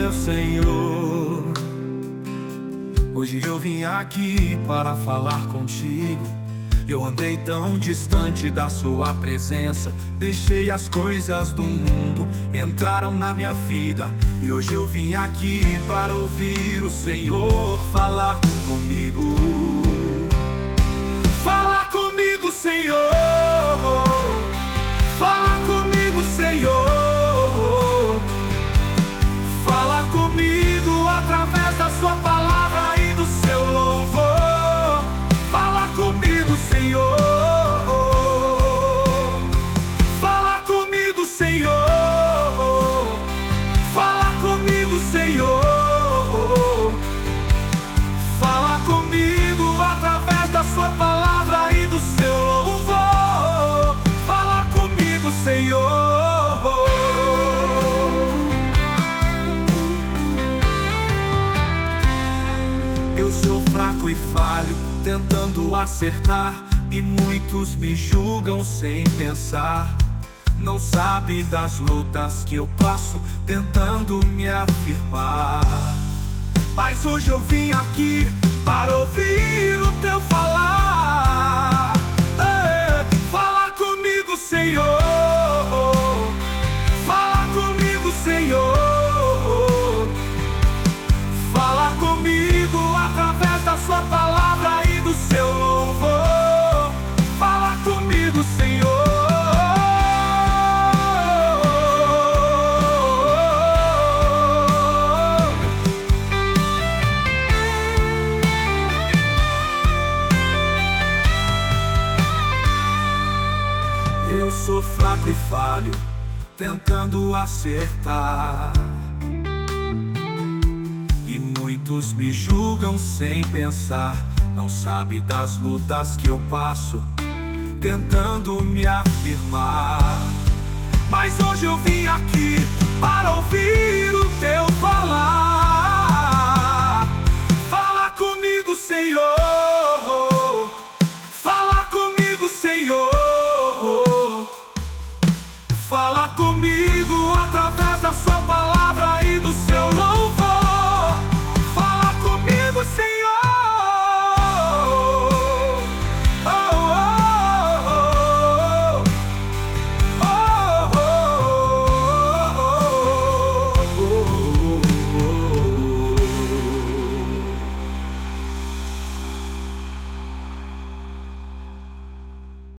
meu Senhor. Hoje eu vim aqui para falar contigo. Eu andei tão distante da sua presença, deixei as coisas do mundo, entraram na minha vida. E hoje eu vim aqui para ouvir o Senhor falar comigo. Fala comigo, Senhor. Fala comigo, Senhor. Fala comigo através da sua palavra e do seu louvor. Fala comigo, Senhor. Fala comigo, Senhor. Fala comigo, Senhor. Fala comigo através da sua palavra e do seu louvor. Fala comigo, Senhor. Eu sou fraco e falho, tentando acertar, e muitos me julgam sem pensar. Não sabe das lutas que eu passo, tentando me afirmar. Mas hoje eu vim aqui para ouvir o teu falar. Fala comigo, Senhor. Fala comigo, Senhor. Fala comigo através da sua palavra e do seu louvor. Fala comigo, Senhor. Eu sou fraco e falho, tentando acertar, e muitos me julgam sem pensar. Não sabe das lutas que eu passo, tentando me afirmar. Mas hoje eu vim aqui para ouvir o teu falar. Fala comigo, Senhor.